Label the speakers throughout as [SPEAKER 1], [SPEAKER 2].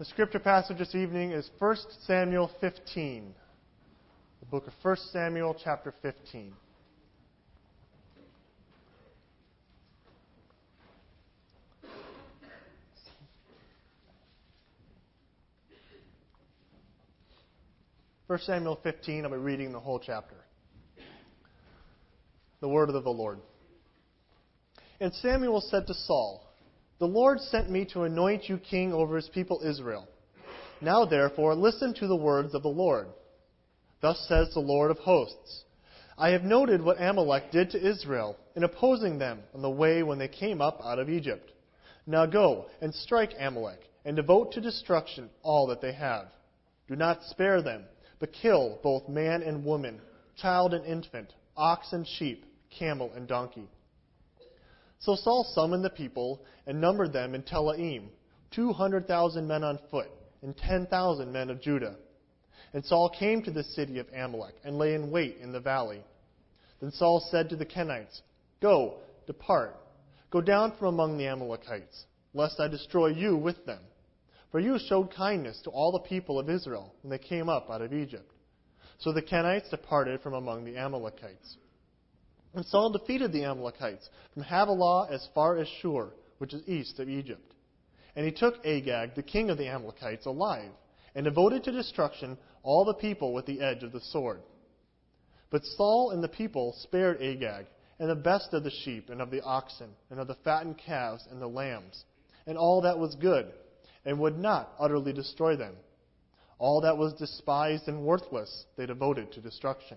[SPEAKER 1] The scripture passage this evening is 1 Samuel 15. The book of 1 Samuel, chapter 15. First Samuel 15, I'll be reading the whole chapter. The word of the Lord. And Samuel said to Saul, "The Lord sent me to anoint you king over his people Israel. Now therefore listen to the words of the Lord. Thus says the Lord of hosts, I have noted what Amalek did to Israel in opposing them on the way when they came up out of Egypt. Now go and strike Amalek and devote to destruction all that they have. Do not spare them, but kill both man and woman, child and infant, ox and sheep, camel and donkey." So Saul summoned the people and numbered them in Telaim, 200,000 men on foot, and 10,000 men of Judah. And Saul came to the city of Amalek and lay in wait in the valley. Then Saul said to the Kenites, "Go, depart, go down from among the Amalekites, lest I destroy you with them. For you showed kindness to all the people of Israel when they came up out of Egypt." So the Kenites departed from among the Amalekites. And Saul defeated the Amalekites from Havilah as far as Shur, which is east of Egypt. And he took Agag, the king of the Amalekites, alive, and devoted to destruction all the people with the edge of the sword. But Saul and the people spared Agag, and the best of the sheep and of the oxen, and of the fattened calves and the lambs, and all that was good, and would not utterly destroy them. All that was despised and worthless they devoted to destruction.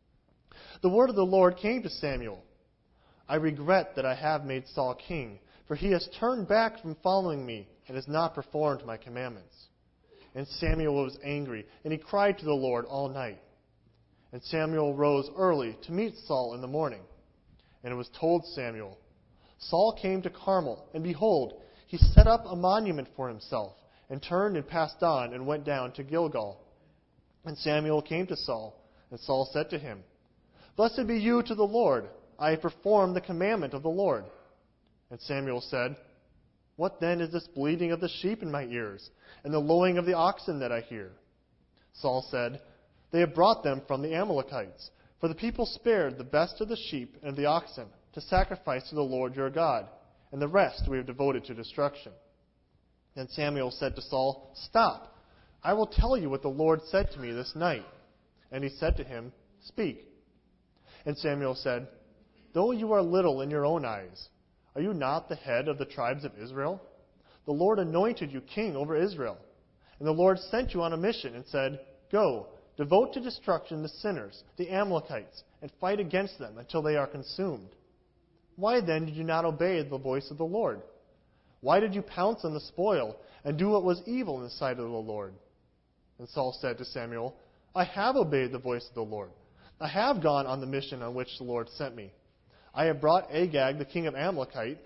[SPEAKER 1] The word of the Lord came to Samuel. "I regret that I have made Saul king, for he has turned back from following me and has not performed my commandments." And Samuel was angry, and he cried to the Lord all night. And Samuel rose early to meet Saul in the morning. And it was told Samuel, "Saul came to Carmel, and behold, he set up a monument for himself, and turned and passed on and went down to Gilgal." And Samuel came to Saul, and Saul said to him, "Blessed be you to the Lord. I have performed the commandment of the Lord." And Samuel said, "What then is this bleating of the sheep in my ears, and the lowing of the oxen that I hear?" Saul said, "They have brought them from the Amalekites, for the people spared the best of the sheep and of the oxen to sacrifice to the Lord your God, and the rest we have devoted to destruction." Then Samuel said to Saul, "Stop, I will tell you what the Lord said to me this night." And he said to him, "Speak." And Samuel said, "Though you are little in your own eyes, are you not the head of the tribes of Israel? The Lord anointed you king over Israel. And the Lord sent you on a mission and said, 'Go, devote to destruction the sinners, the Amalekites, and fight against them until they are consumed.' Why then did you not obey the voice of the Lord? Why did you pounce on the spoil and do what was evil in the sight of the Lord?" And Saul said to Samuel, "I have obeyed the voice of the Lord. I have gone on the mission on which the Lord sent me. I have brought Agag, the king of Amalek,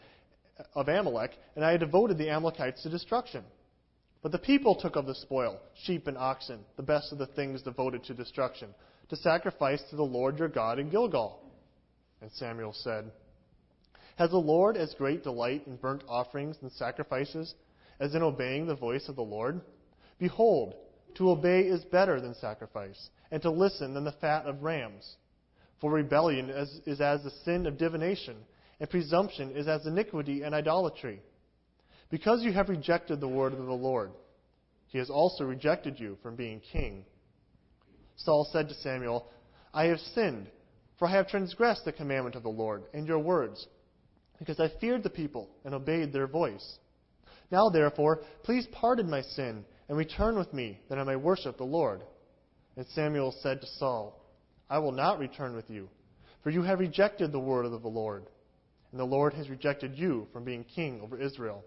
[SPEAKER 1] and I have devoted the Amalekites to destruction. But the people took of the spoil, sheep and oxen, the best of the things devoted to destruction, to sacrifice to the Lord your God in Gilgal." And Samuel said, "Has the Lord as great delight in burnt offerings and sacrifices as in obeying the voice of the Lord? Behold, to obey is better than sacrifice, and to listen than the fat of rams. For rebellion is as the sin of divination, and presumption is as iniquity and idolatry. Because you have rejected the word of the Lord, he has also rejected you from being king." Saul said to Samuel, "I have sinned, for I have transgressed the commandment of the Lord and your words, because I feared the people and obeyed their voice. Now therefore, please pardon my sin and return with me, that I may worship the Lord." And Samuel said to Saul, "I will not return with you, for you have rejected the word of the Lord, and the Lord has rejected you from being king over Israel."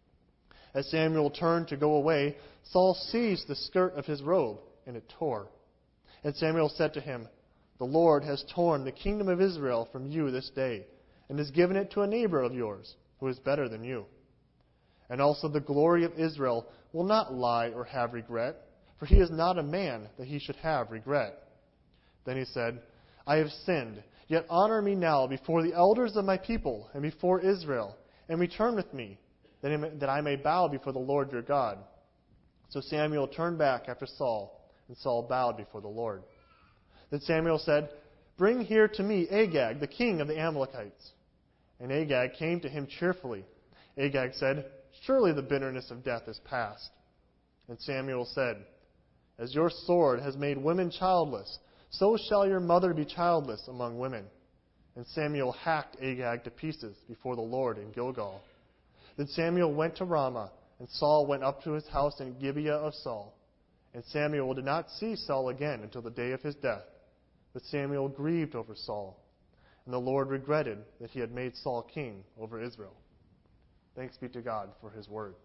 [SPEAKER 1] As Samuel turned to go away, Saul seized the skirt of his robe, and it tore. And Samuel said to him, "The Lord has torn the kingdom of Israel from you this day, and has given it to a neighbor of yours, who is better than you. And also the glory of Israel will not lie or have regret, for he is not a man that he should have regret." Then he said, "I have sinned, yet honor me now before the elders of my people and before Israel, and return with me, that I may bow before the Lord your God." So Samuel turned back after Saul, and Saul bowed before the Lord. Then Samuel said, "Bring here to me Agag, the king of the Amalekites." And Agag came to him cheerfully. Agag said, "Surely the bitterness of death is past." And Samuel said, "As your sword has made women childless, so shall your mother be childless among women." And Samuel hacked Agag to pieces before the Lord in Gilgal. Then Samuel went to Ramah, and Saul went up to his house in Gibeah of Saul. And Samuel did not see Saul again until the day of his death. But Samuel grieved over Saul, and the Lord regretted that he had made Saul king over Israel. Thanks be to God for his word.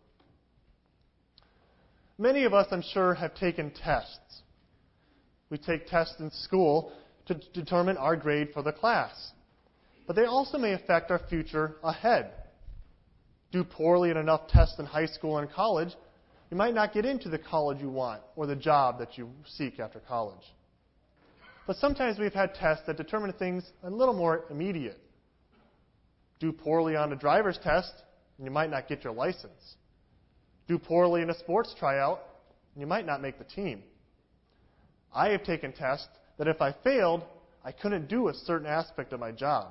[SPEAKER 1] Many of us, I'm sure, have taken tests. We take tests in school to determine our grade for the class. But they also may affect our future ahead. Do poorly in enough tests in high school and college, you might not get into the college you want or the job that you seek after college. But sometimes we've had tests that determine things a little more immediate. Do poorly on a driver's test, and you might not get your license. Do poorly in a sports tryout, and you might not make the team. I have taken tests that if I failed, I couldn't do a certain aspect of my job.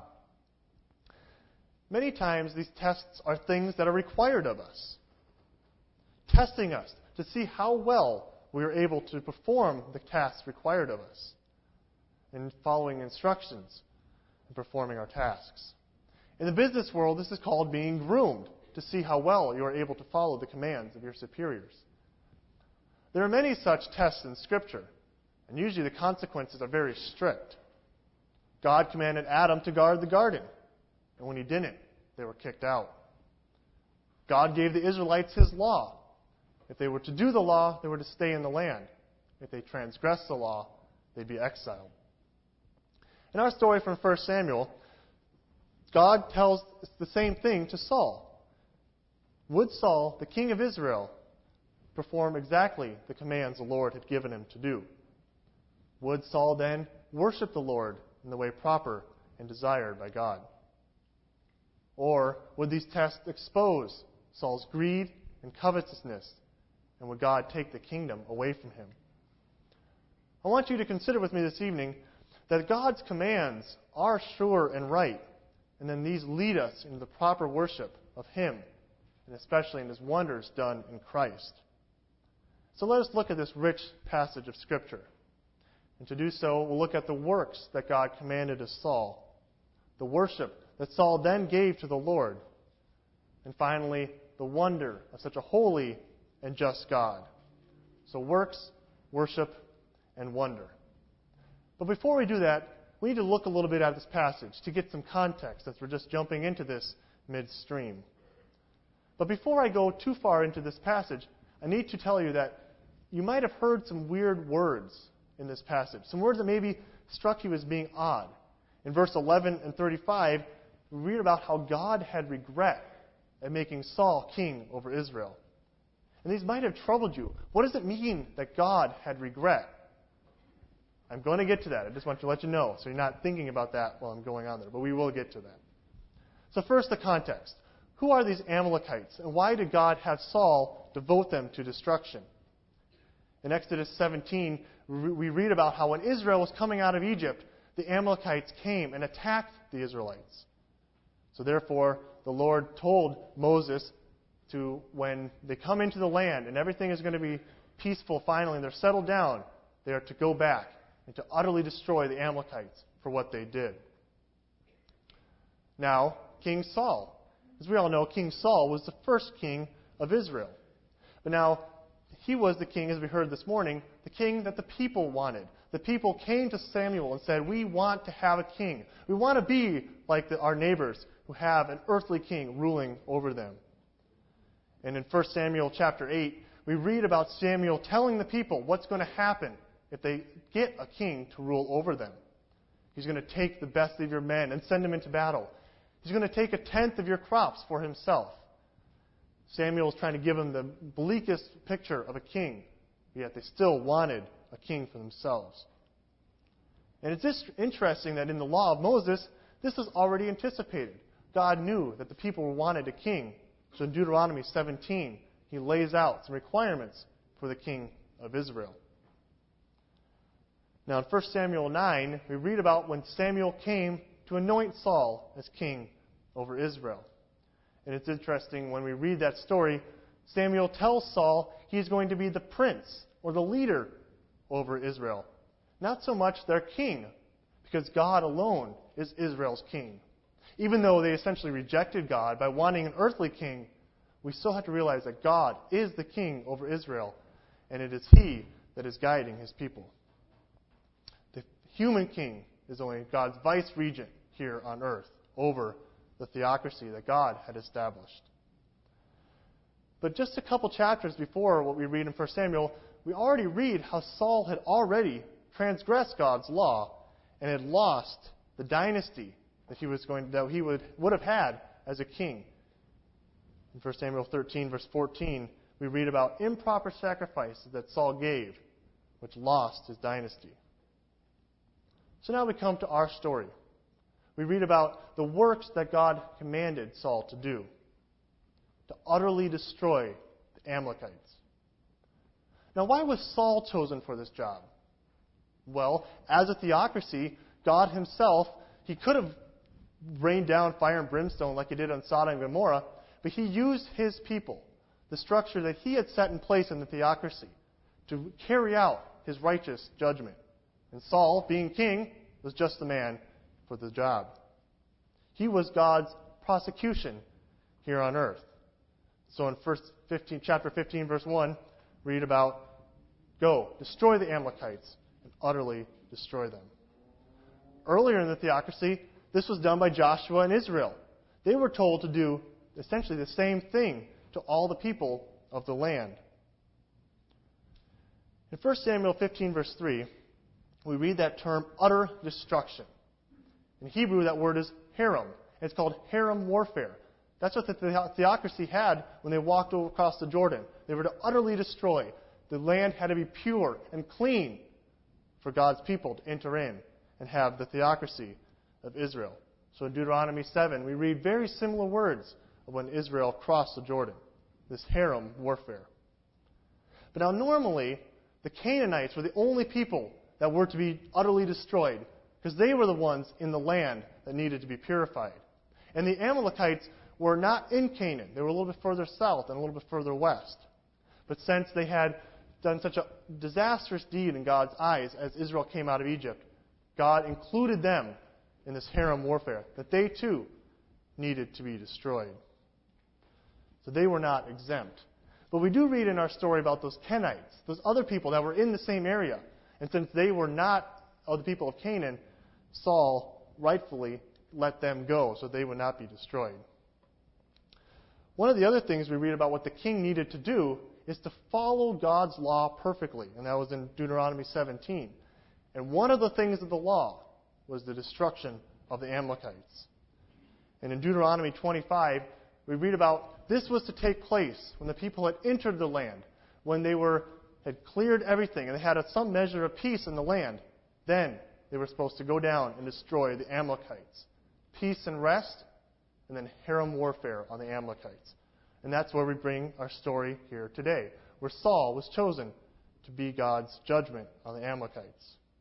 [SPEAKER 1] Many times these tests are things that are required of us, testing us to see how well we are able to perform the tasks required of us in following instructions and performing our tasks. In the business world, this is called being groomed to see how well you are able to follow the commands of your superiors. There are many such tests in Scripture, and usually the consequences are very strict. God commanded Adam to guard the garden, and when he didn't, they were kicked out. God gave the Israelites his law. If they were to do the law, they were to stay in the land. If they transgressed the law, they'd be exiled. In our story from 1 Samuel, God tells the same thing to Saul. Would Saul, the king of Israel, perform exactly the commands the Lord had given him to do? Would Saul then worship the Lord in the way proper and desired by God? Or would these tests expose Saul's greed and covetousness, and would God take the kingdom away from him? I want you to consider with me this evening that God's commands are sure and right, and then these lead us into the proper worship of Him, and especially in His wonders done in Christ. So let us look at this rich passage of Scripture. And to do so, we'll look at the works that God commanded of Saul, the worship that Saul then gave to the Lord, and finally, the wonder of such a holy and just God. So works, worship, and wonder. But before we do that, we need to look a little bit at this passage to get some context as we're just jumping into this midstream. But before I go too far into this passage, I need to tell you that you might have heard some weird words in this passage, some words that maybe struck you as being odd. In verse 11 and 35, we read about how God had regret at making Saul king over Israel. And these might have troubled you. What does it mean that God had regret? I'm going to get to that. I just want to let you know so you're not thinking about that while I'm going on there. But we will get to that. So first, the context. Who are these Amalekites, and why did God have Saul devote them to destruction? In Exodus 17, we read about how when Israel was coming out of Egypt, the Amalekites came and attacked the Israelites. So therefore, the Lord told Moses to, when they come into the land and everything is going to be peaceful finally and they're settled down, they are to go back and to utterly destroy the Amalekites for what they did. Now, King Saul. As we all know, King Saul was the first king of Israel. But now, he was the king, as we heard this morning, the king that the people wanted. The people came to Samuel and said, "We want to have a king. We want to be like our neighbors who have an earthly king ruling over them." And in 1 Samuel chapter 8, we read about Samuel telling the people what's going to happen if they get a king to rule over them. He's going to take the best of your men and send them into battle. He's going to take a tenth of your crops for himself. Samuel is trying to give them the bleakest picture of a king, yet they still wanted a king for themselves. And it's just interesting that in the law of Moses, this was already anticipated. God knew that the people wanted a king. So in Deuteronomy 17, he lays out some requirements for the king of Israel. Now in 1 Samuel 9, we read about when Samuel came to anoint Saul as king over Israel. And it's interesting, when we read that story, Samuel tells Saul he's going to be the prince or the leader over Israel. Not so much their king, because God alone is Israel's king. Even though they essentially rejected God by wanting an earthly king, we still have to realize that God is the king over Israel, and it is He that is guiding His people. The human king is only God's vice regent here on earth over the theocracy that God had established. But just a couple chapters before what we read in 1 Samuel, we already read how Saul had already transgressed God's law and had lost the dynasty that he would have had as a king. In 1 Samuel 13, verse 14, we read about improper sacrifices that Saul gave, which lost his dynasty. So now we come to our story. We read about the works that God commanded Saul to do, to utterly destroy the Amalekites. Now, why was Saul chosen for this job? Well, as a theocracy, God Himself, He could have rained down fire and brimstone like He did on Sodom and Gomorrah, but He used His people, the structure that He had set in place in the theocracy, to carry out His righteous judgment. And Saul, being king, was just the man for the job. He was God's prosecution here on earth. So in chapter 15, verse 1, read about, "Go, destroy the Amalekites, and utterly destroy them." Earlier in the theocracy, this was done by Joshua and Israel. They were told to do essentially the same thing to all the people of the land. In 1 Samuel 15, verse 3, we read that term, utter destruction. In Hebrew, that word is herem. It's called herem warfare. That's what the theocracy had when they walked across the Jordan. They were to utterly destroy. The land had to be pure and clean for God's people to enter in and have the theocracy of Israel. So in Deuteronomy 7, we read very similar words of when Israel crossed the Jordan, this herem warfare. But now normally, the Canaanites were the only people that were to be utterly destroyed, because they were the ones in the land that needed to be purified. And the Amalekites were not in Canaan. They were a little bit further south and a little bit further west. But since they had done such a disastrous deed in God's eyes as Israel came out of Egypt, God included them in this herem warfare, that they too needed to be destroyed. So they were not exempt. But we do read in our story about those Kenites, those other people that were in the same area. And since they were not of the people of Canaan, Saul rightfully let them go so they would not be destroyed. One of the other things we read about what the king needed to do is to follow God's law perfectly. And that was in Deuteronomy 17. And one of the things of the law was the destruction of the Amalekites. And in Deuteronomy 25, we read about this was to take place when the people had entered the land, when they had cleared everything and they had some measure of peace in the land. Then they were supposed to go down and destroy the Amalekites. Peace and rest, and then herem warfare on the Amalekites. And that's where we bring our story here today, where Saul was chosen to be God's judgment on the Amalekites.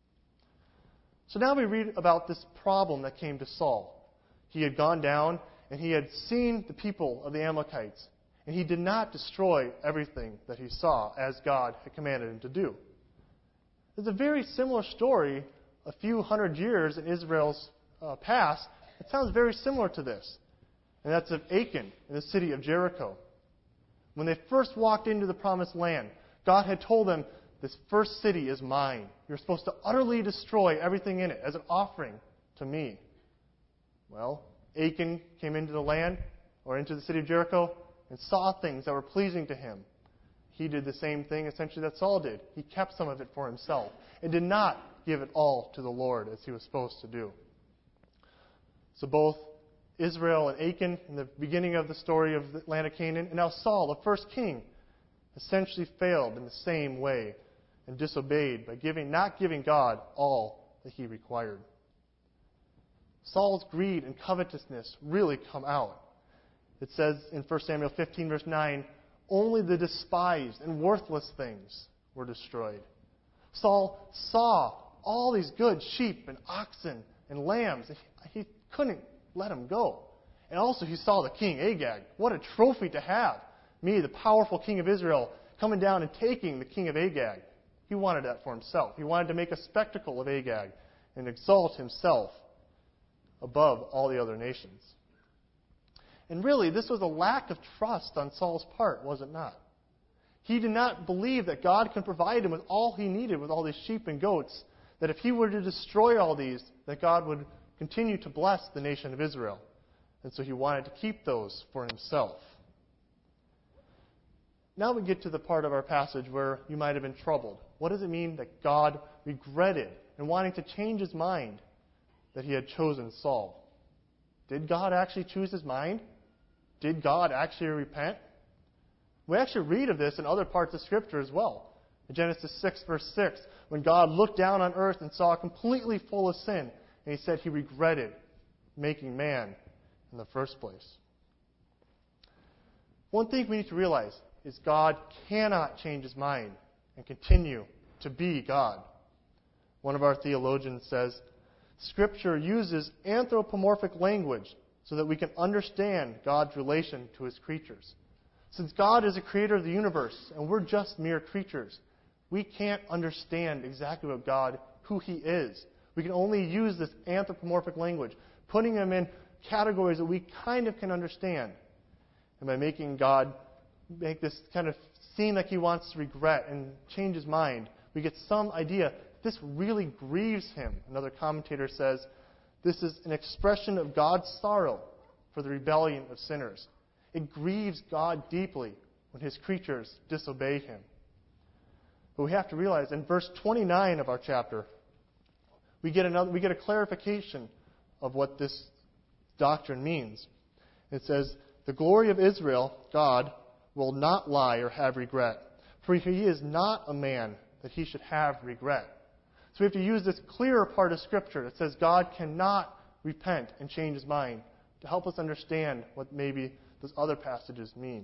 [SPEAKER 1] So now we read about this problem that came to Saul. He had gone down and he had seen the people of the Amalekites, and he did not destroy everything that he saw as God had commanded him to do. There's a very similar story a few hundred years in Israel's past. It sounds very similar to this. And that's of Achan in the city of Jericho. When they first walked into the promised land, God had told them, "This first city is mine. You're supposed to utterly destroy everything in it as an offering to me." Well, Achan came into the land, or into the city of Jericho, and saw things that were pleasing to him. He did the same thing essentially that Saul did. He kept some of it for himself and did not give it all to the Lord as he was supposed to do. So both Israel and Achan, in the beginning of the story of the land of Canaan, and now Saul, the first king, essentially failed in the same way and disobeyed by not giving God all that he required. Saul's greed and covetousness really come out. It says in 1 Samuel 15, verse 9, Only the despised and worthless things were destroyed. Saul saw all these good sheep and oxen and lambs. He couldn't let them go. And also he saw the king, Agag. What a trophy to have. Me, the powerful king of Israel, coming down and taking the king of Agag. He wanted that for himself. He wanted to make a spectacle of Agag and exalt himself above all the other nations. And really, this was a lack of trust on Saul's part, was it not? He did not believe that God could provide him with all he needed, with all these sheep and goats, that if he were to destroy all these, that God would continue to bless the nation of Israel. And so he wanted to keep those for himself. Now we get to the part of our passage where you might have been troubled. What does it mean that God regretted and wanting to change his mind that he had chosen Saul? Did God actually choose his mind? Did God actually repent? We actually read of this in other parts of Scripture as well. In Genesis 6, verse 6, when God looked down on earth and saw it completely full of sin, and he said he regretted making man in the first place. One thing we need to realize is God cannot change his mind and continue to be God. One of our theologians says, Scripture uses anthropomorphic language so that we can understand God's relation to his creatures. Since God is the creator of the universe and we're just mere creatures, we can't understand exactly what God, who he is. We can only use this anthropomorphic language, putting him in categories that we kind of can understand. And by making God make this kind of seem like he wants to regret and change his mind, we get some idea this really grieves him. Another commentator says, this is an expression of God's sorrow for the rebellion of sinners. It grieves God deeply when his creatures disobey him. But we have to realize in verse 29 of our chapter, we get a clarification of what this doctrine means. It says, the glory of Israel, God, will not lie or have regret, for he is not a man that he should have regret. So we have to use this clearer part of Scripture that says God cannot repent and change his mind to help us understand what maybe those other passages mean.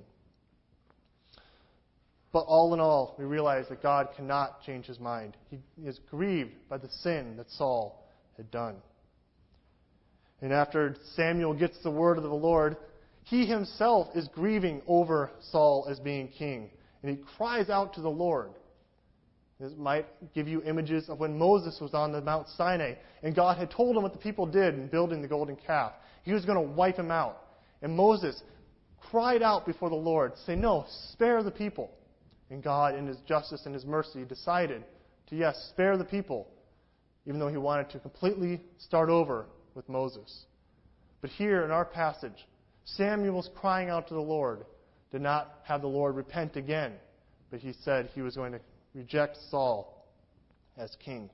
[SPEAKER 1] But all in all, we realize that God cannot change his mind. He is grieved by the sin that Saul had done. And after Samuel gets the word of the Lord, he himself is grieving over Saul as being king. And he cries out to the Lord. This might give you images of when Moses was on the Mount Sinai and God had told him what the people did in building the golden calf. He was going to wipe them out. And Moses cried out before the Lord, saying, no, spare the people. And God, in his justice and his mercy, decided to, yes, spare the people, even though he wanted to completely start over with Moses. But here in our passage, Samuel's crying out to the Lord did not have the Lord repent again, but he said he was going to reject Saul as king.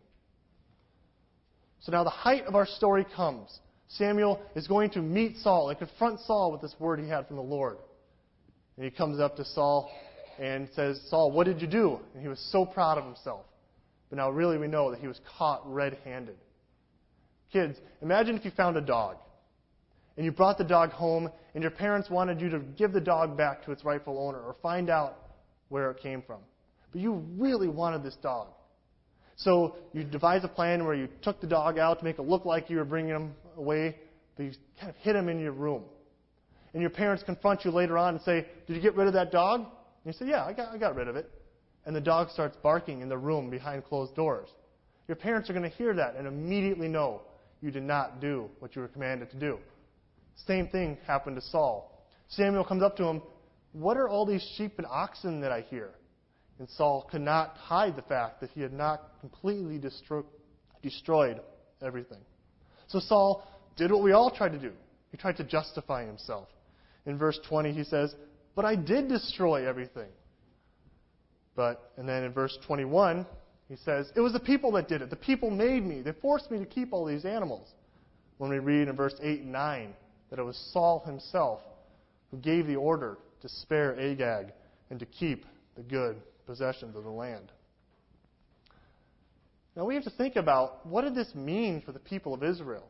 [SPEAKER 1] So now the height of our story comes. Samuel is going to meet Saul and confront Saul with this word he had from the Lord. And he comes up to Saul and says, Saul, what did you do? And he was so proud of himself. But now really we know that he was caught red-handed. Kids, imagine if you found a dog. And you brought the dog home and your parents wanted you to give the dog back to its rightful owner or find out where it came from. But you really wanted this dog. So you devised a plan where you took the dog out to make it look like you were bringing him away, but you kind of hid him in your room. And your parents confront you later on and say, did you get rid of that dog? And you say, yeah, I got rid of it. And the dog starts barking in the room behind closed doors. Your parents are going to hear that and immediately know you did not do what you were commanded to do. Same thing happened to Saul. Samuel comes up to him, what are all these sheep and oxen that I hear? And Saul could not hide the fact that he had not completely destroyed everything. So Saul did what we all try to do. He tried to justify himself. In verse 20 he says, but I did destroy everything. And then in verse 21 he says, it was the people that did it. The people made me. They forced me to keep all these animals. When we read in verse 8 and 9 that it was Saul himself who gave the order to spare Agag and to keep the good possessions of the land. Now we have to think about, what did this mean for the people of Israel?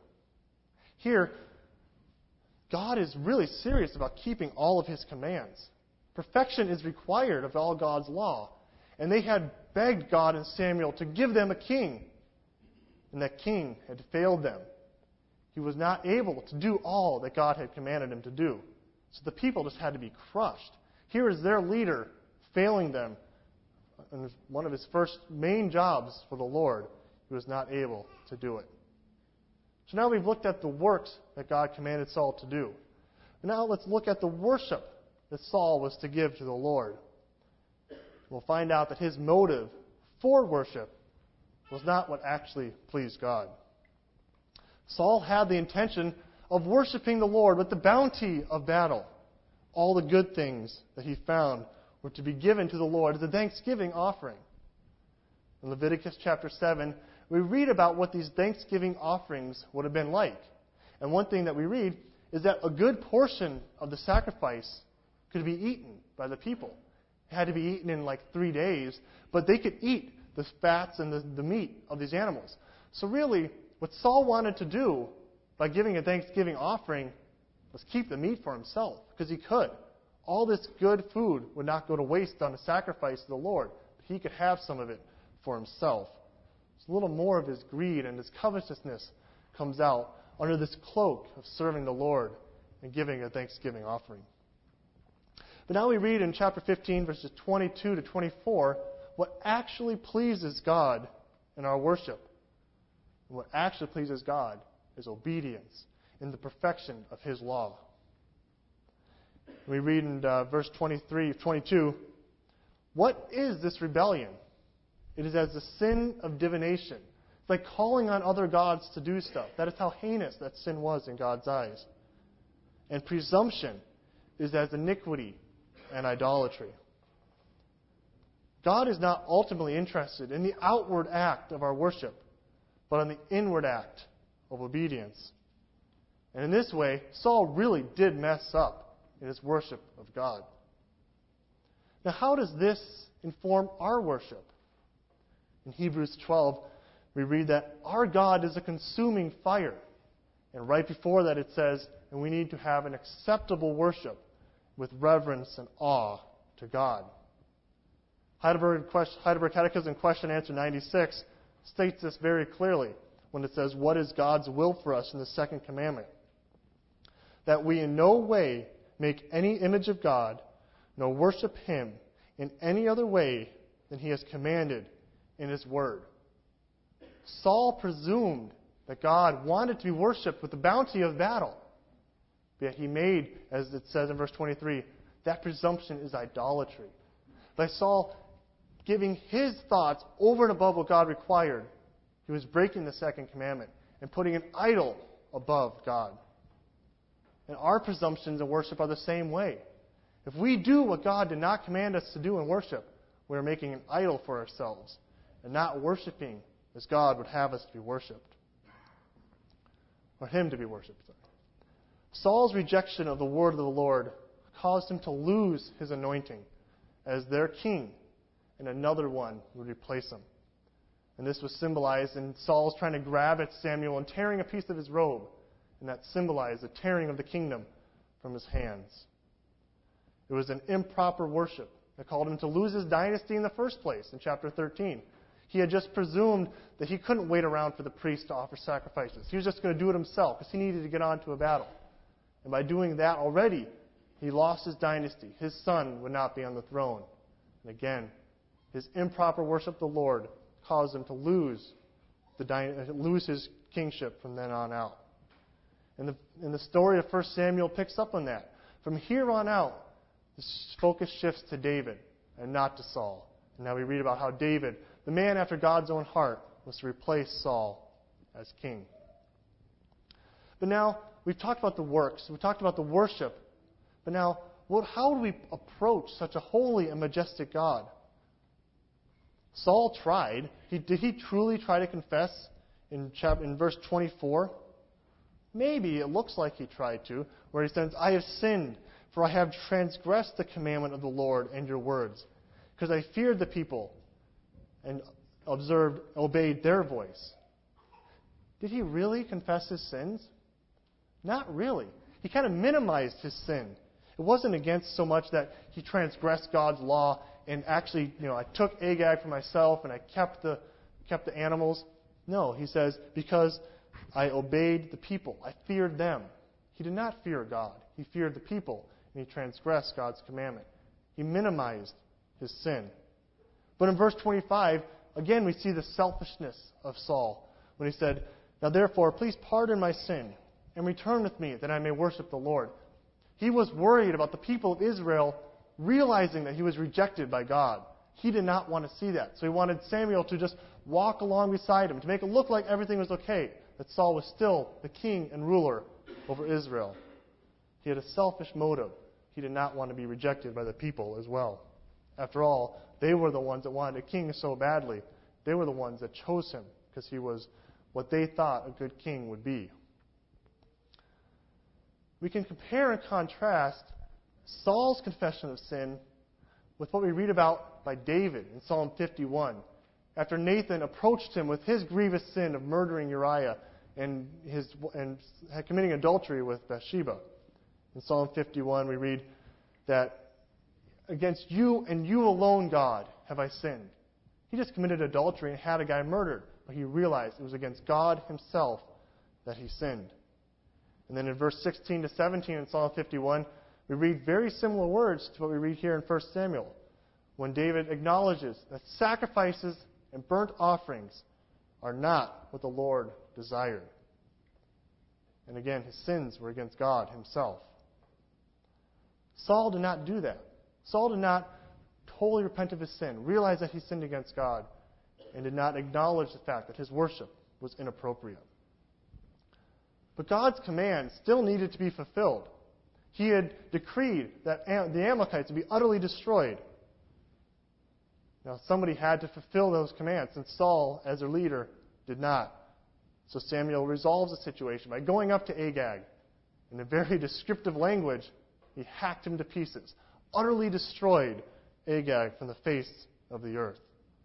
[SPEAKER 1] Here, God is really serious about keeping all of his commands. Perfection is required of all God's law. And they had begged God and Samuel to give them a king. And that king had failed them. He was not able to do all that God had commanded him to do. So the people just had to be crushed. Here is their leader failing them. And one of his first main jobs for the Lord, he was not able to do it. So now we've looked at the works that God commanded Saul to do. Now let's look at the worship that Saul was to give to the Lord. We'll find out that his motive for worship was not what actually pleased God. Saul had the intention of worshiping the Lord with the bounty of battle. All the good things that he found were to be given to the Lord as a thanksgiving offering. In Leviticus chapter 7, we read about what these thanksgiving offerings would have been like. And one thing that we read is that a good portion of the sacrifice could be eaten by the people. It had to be eaten in like 3 days, but they could eat the fats and the meat of these animals. So really, what Saul wanted to do by giving a thanksgiving offering was keep the meat for himself, because he could. All this good food would not go to waste on a sacrifice to the Lord. He could have some of it for himself. So a little more of his greed and his covetousness comes out under this cloak of serving the Lord and giving a thanksgiving offering. But now we read in chapter 15, verses 22 to 24, what actually pleases God in our worship. And what actually pleases God is obedience in the perfection of His law. We read in verse 22, what is this rebellion? It is as the sin of divination. It's like calling on other gods to do stuff. That is how heinous that sin was in God's eyes. And presumption is as iniquity and idolatry. God is not ultimately interested in the outward act of our worship, but on the inward act of obedience. And in this way, Saul really did mess up in his worship of God. Now, how does this inform our worship? In Hebrews 12, we read that our God is a consuming fire. And right before that it says, and we need to have an acceptable worship with reverence and awe to God. Heidelberg Catechism Question Answer 96 states this very clearly when it says, what is God's will for us in the second commandment? That we in no way make any image of God, nor worship Him in any other way than He has commanded in His Word. Saul presumed that God wanted to be worshipped with the bounty of battle. Yet he made, as it says in verse 23, that presumption is idolatry. By Saul giving his thoughts over and above what God required, he was breaking the second commandment and putting an idol above God. And our presumptions in worship are the same way. If we do what God did not command us to do in worship, we are making an idol for ourselves and not worshiping as God would have us to be worshipped. Or Him to be worshipped. Saul's rejection of the word of the Lord caused him to lose his anointing as their king, and another one would replace him. And this was symbolized in Saul's trying to grab at Samuel and tearing a piece of his robe, and that symbolized the tearing of the kingdom from his hands. It was an improper worship that called him to lose his dynasty in the first place in chapter 13. He had just presumed that he couldn't wait around for the priest to offer sacrifices. He was just going to do it himself because he needed to get on to a battle. And by doing that already, he lost his dynasty. His son would not be on the throne. And again, his improper worship of the Lord caused him to lose his kingship from then on out. And the story of 1 Samuel picks up on that. From here on out, the focus shifts to David and not to Saul. And now we read about how David, the man after God's own heart, was to replace Saul as king. But now, we've talked about the works, we've talked about the worship, but now, how do we approach such a holy and majestic God? Saul tried. Did he truly try to confess in verse 24? Maybe it looks like he tried to, where he says, I have sinned, for I have transgressed the commandment of the Lord and your words, because I feared the people and obeyed their voice. Did he really confess his sins? Not really. He kind of minimized his sin. It wasn't against so much that he transgressed God's law and actually, I took Agag for myself and I kept the animals. No, he says, because I obeyed the people. I feared them. He did not fear God. He feared the people, and he transgressed God's commandment. He minimized his sin. But in verse 25, again, we see the selfishness of Saul when he said, "Now therefore, please pardon my sin and return with me that I may worship the Lord." He was worried about the people of Israel realizing that he was rejected by God. He did not want to see that. So he wanted Samuel to just walk along beside him, to make it look like everything was okay, that Saul was still the king and ruler over Israel. He had a selfish motive. He did not want to be rejected by the people as well. After all, they were the ones that wanted a king so badly. They were the ones that chose him because he was what they thought a good king would be. We can compare and contrast Saul's confession of sin with what we read about by David in Psalm 51. After Nathan approached him with his grievous sin of murdering Uriah and committing adultery with Bathsheba. In Psalm 51, we read that, "Against you and you alone, God, have I sinned." He just committed adultery and had a guy murdered, but he realized it was against God himself that he sinned. And then in verse 16 to 17 in Psalm 51, we read very similar words to what we read here in 1 Samuel, when David acknowledges that sacrifices and burnt offerings are not what the Lord desired. And again, his sins were against God himself. Saul did not do that. Saul did not totally repent of his sin, realize that he sinned against God, and did not acknowledge the fact that his worship was inappropriate. But God's command still needed to be fulfilled. He had decreed that the Amalekites would be utterly destroyed. Now, somebody had to fulfill those commands, and Saul, as their leader, did not. So Samuel resolves the situation by going up to Agag. In a very descriptive language, he hacked him to pieces, utterly destroyed Agag from the face of the earth.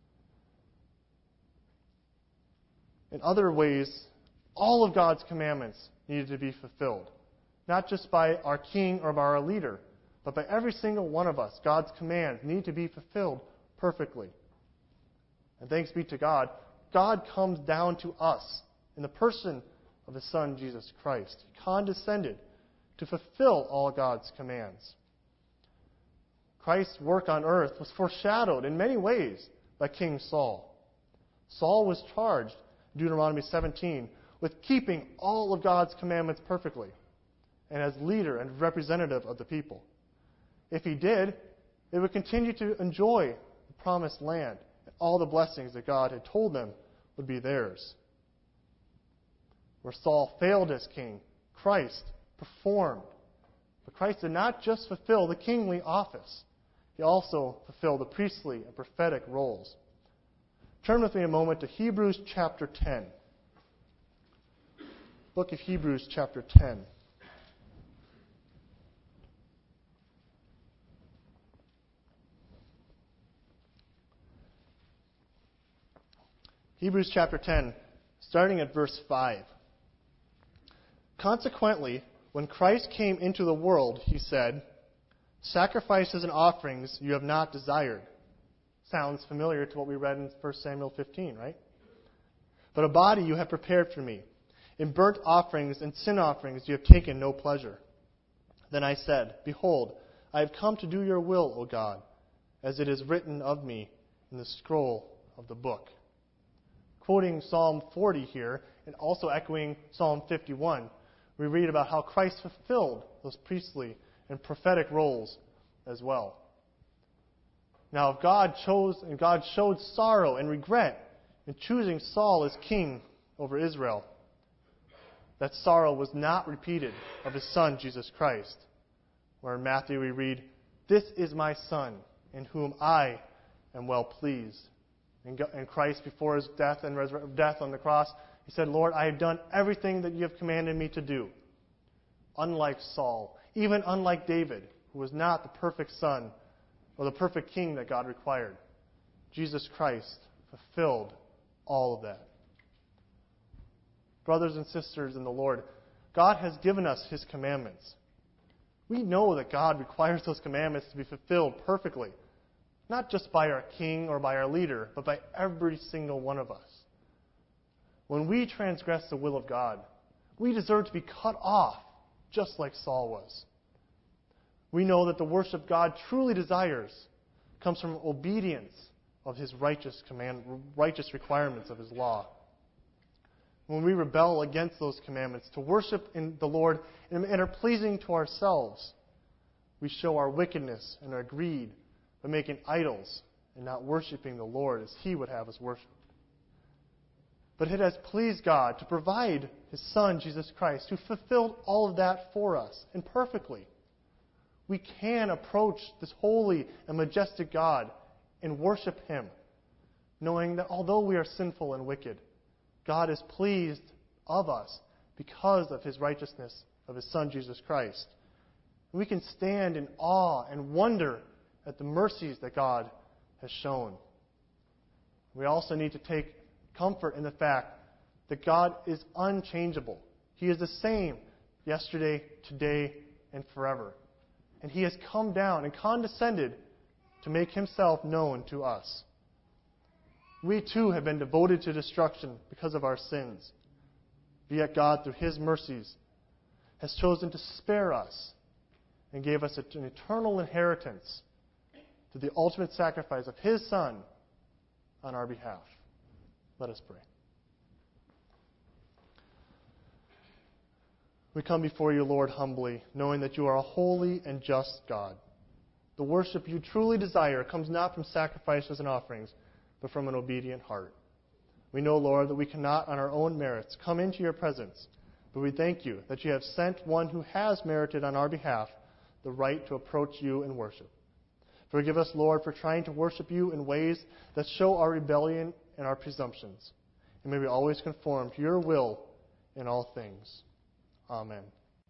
[SPEAKER 1] In other ways, all of God's commandments needed to be fulfilled. Not just by our king or by our leader, but by every single one of us. God's commands need to be fulfilled perfectly. And thanks be to God, God comes down to us in the person of His Son, Jesus Christ. He condescended to fulfill all God's commands. Christ's work on earth was foreshadowed in many ways by King Saul. Saul was charged, Deuteronomy 17, with keeping all of God's commandments perfectly, and as leader and representative of the people. If he did, they would continue to enjoy the promised land and all the blessings that God had told them would be theirs. Where Saul failed as king, Christ performed. But Christ did not just fulfill the kingly office. He also fulfilled the priestly and prophetic roles. Turn with me a moment to Hebrews chapter 10. Book of Hebrews chapter 10. Hebrews chapter 10, starting at verse 5. Consequently, when Christ came into the world, he said, "Sacrifices and offerings you have not desired." Sounds familiar to what we read in 1 Samuel 15, right? "But a body you have prepared for me. In burnt offerings and sin offerings you have taken no pleasure. Then I said, Behold, I have come to do your will, O God, as it is written of me in the scroll of the book." Quoting Psalm 40 here, and also echoing Psalm 51, we read about how Christ fulfilled those priestly and prophetic roles as well. Now, if God showed sorrow and regret in choosing Saul as king over Israel, that sorrow was not repeated of His Son, Jesus Christ. Where in Matthew we read, "This is my Son, in whom I am well pleased." And Christ, before His death and death on the cross, He said, "Lord, I have done everything that you have commanded me to do." Unlike Saul, even unlike David, who was not the perfect son or the perfect king that God required, Jesus Christ fulfilled all of that. Brothers and sisters in the Lord, God has given us His commandments. We know that God requires those commandments to be fulfilled perfectly, not just by our king or by our leader, but by every single one of us. When we transgress the will of God, we deserve to be cut off, just like Saul was. We know that the worship God truly desires comes from obedience of His righteous requirements of His law. When we rebel against those commandments to worship in the Lord and are pleasing to ourselves, we show our wickedness and our greed by making idols and not worshiping the Lord as He would have us worship. But it has pleased God to provide His Son, Jesus Christ, who fulfilled all of that for us, and perfectly. We can approach this holy and majestic God and worship Him, knowing that although we are sinful and wicked, God is pleased of us because of His righteousness of His Son, Jesus Christ. And we can stand in awe and wonder at the mercies that God has shown. We also need to take comfort in the fact that God is unchangeable. He is the same yesterday, today, and forever. And He has come down and condescended to make Himself known to us. We too have been devoted to destruction because of our sins. Yet God, through His mercies, has chosen to spare us and gave us an eternal inheritance through the ultimate sacrifice of His Son on our behalf. Let us pray. We come before you, Lord, humbly, knowing that you are a holy and just God. The worship you truly desire comes not from sacrifices and offerings, but from an obedient heart. We know, Lord, that we cannot on our own merits come into your presence, but we thank you that you have sent one who has merited on our behalf the right to approach you in worship. Forgive us, Lord, for trying to worship you in ways that show our rebellion and our presumptions. And may we always conform to your will in all things. Amen.